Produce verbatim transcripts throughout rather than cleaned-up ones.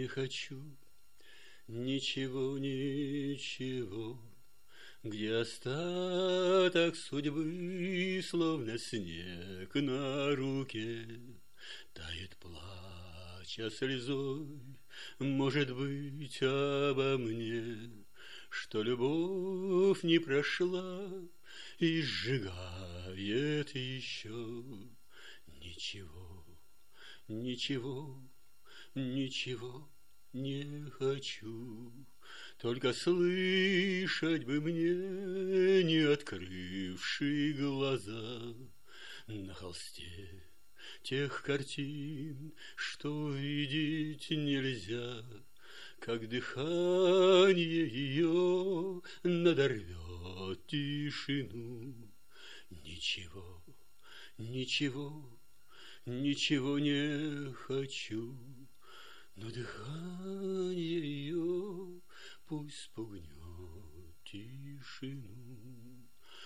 хочу, ничего, ничего, где остаток судьбы, словно снег на руке, тает плача слезой, может быть, обо мне, что любовь не прошла и сжигает еще. Ничего, ничего, ничего не хочу, только слышать бы мне, не открывший глаза, на холсте тех картин, что видеть нельзя, как дыхание ее надорвет тишину. Ничего, ничего, ничего не хочу, но дыхание ее пусть спугнет тишину.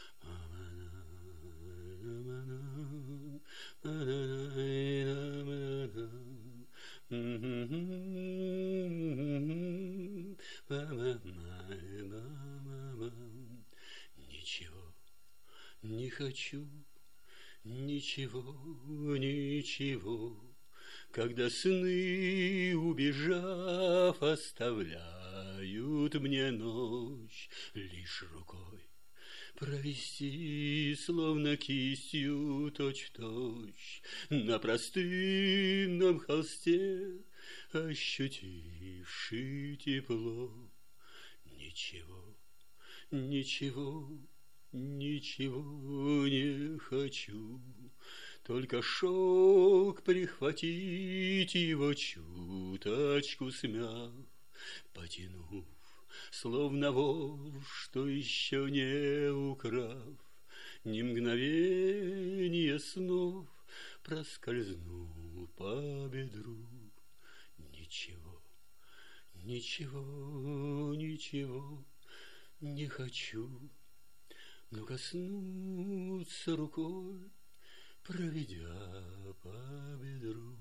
Ничего не хочу, ничего, ничего, когда сны, убежав, оставляют мне ночь, лишь рукой провести, словно кистью точь-в-точь, на простынном холсте, ощутивший тепло. Ничего, ничего, ничего не хочу, только шелк прихватить, его чуточку смяв, потянув, словно вор, что еще не украв, ни мгновенье снов, проскользнул по бедру. Ничего, ничего, ничего не хочу, но коснуться рукой, проведя по бедру.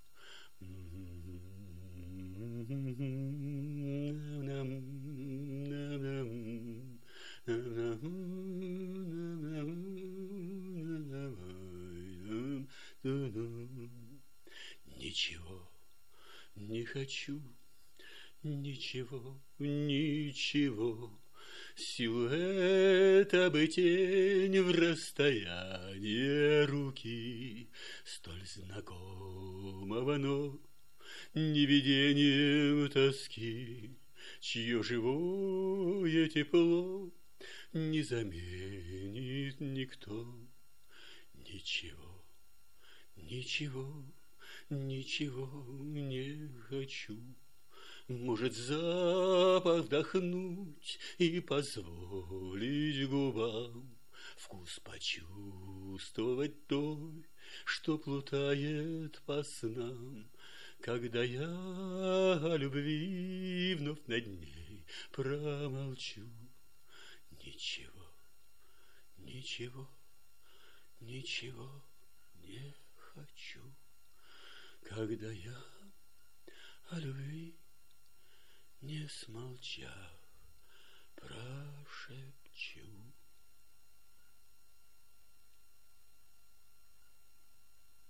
Ничего не хочу, ничего, ничего, силуэта бы тень в расстоянии руки, столь знакомого, но не видением тоски, чье живое тепло не заменит никто. Ничего, ничего, ничего не хочу, может, запах вдохнуть и позволить губам вкус почувствовать той, что плутает по снам, когда я о любви вновь над ней промолчу. Ничего, ничего, ничего не хочу, когда я о любви, не смолчав, прошепчу.